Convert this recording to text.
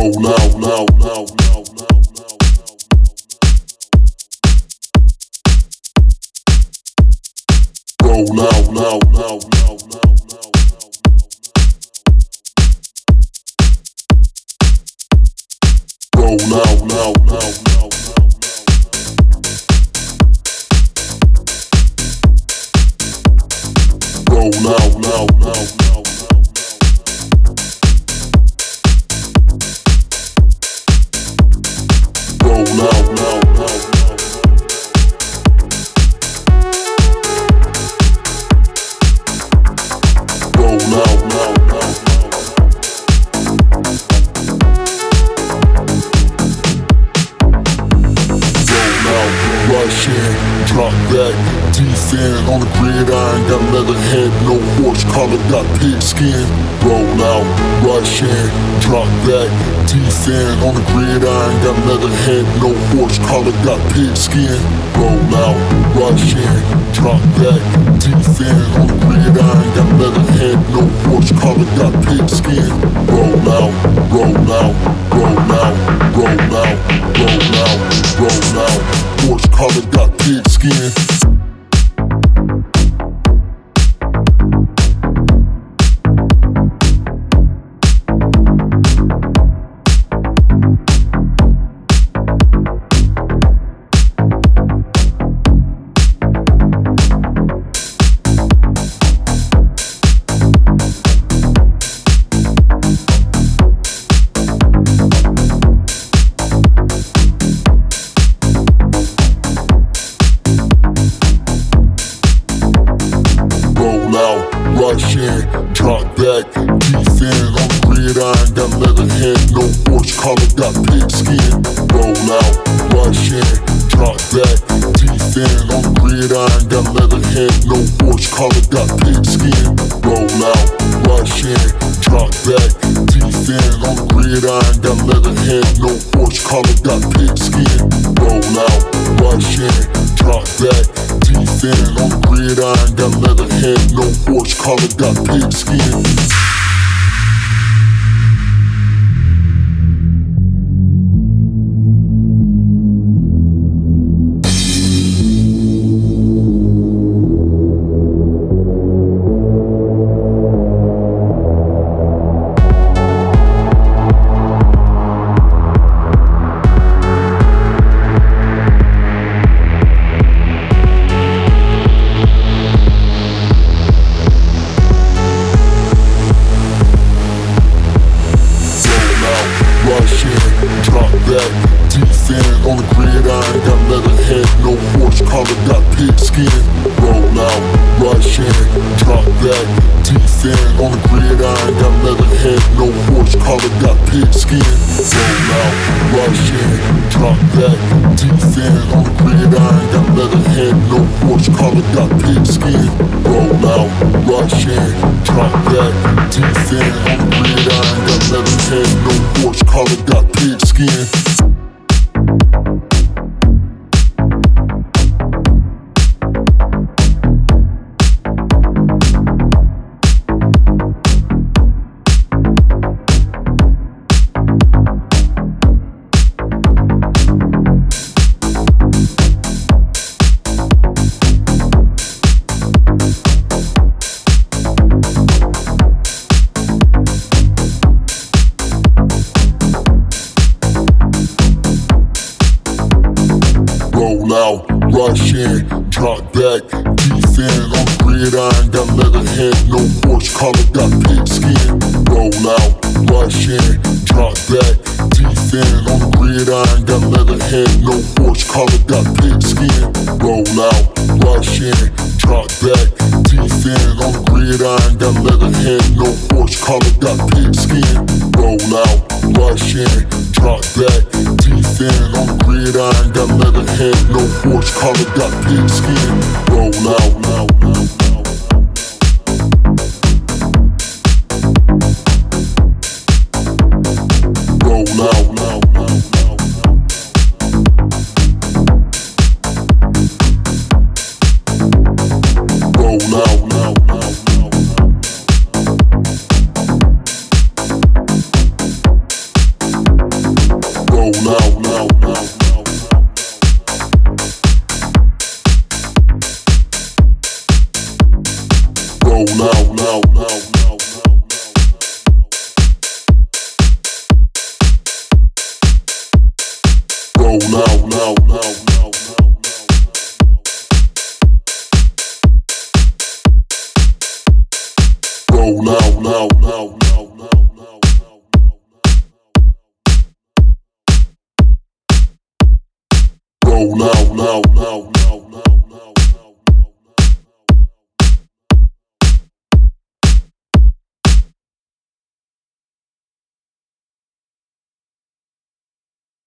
roll out, now. Roll out, now. Roll out, now. Roll out, now. Roll out, now. Roll out, now. Rush in, drop back, defend on the gridiron, got leather head, no horse collar, got pig skin. Roll out, rush in, drop back, defend on the gridiron, got leather head, no horse collar, got pig skin. Roll out, rush in, drop back, defend on the gridiron, got leather head, no horse collar, got pig skin. Roll out, roll out, roll out, roll out, roll out, roll out. Horse collar got pig skin. Rush in, drop back, defend on the gridiron, got leather head, no horse collar, got pig skin. Roll out, rush in, drop back, defend on the gridiron, got leather head, no horse collar, got pig skin. Roll out, rush in, drop back, defend on the gridiron, got leather head, no horse collar, got pig skin. Roll out, rush in, drop back, defend on the gridiron, got leather head, no horse collar, got pig skin. Defend on the gridiron, got leather head, no horse collar, got pig skin. Roll out, rush in, drop back, defend on the gridiron, got leather head, no horse collar, got pig skin. Roll out, rush in, drop back, defend on the gridiron, got leather head, no horse collar, got pig skin. Roll out, rush in, drop back, defend on the gridiron, got leather head, no horse collar, got pig skin. Roll out, rush in, drop back, defend on the gridiron, got leather head, no horse collar, got pig skin. Roll out, rush in, drop back, defend on the gridiron, got leather head, no horse collar, got pig skin. Roll out, rush in, drop back, defend on the gridiron, got leather head, no horse collar, got pig skin. Roll out, rush in, drop back, defend on the gridiron, got leather head, no horse collar, got pig skin. Roll out, now. Roll out, now. Roll out, now. roll out, now, now. Roll out, now, now, now, roll out, now, now, now, roll out, now, now, now, roll out, now, now.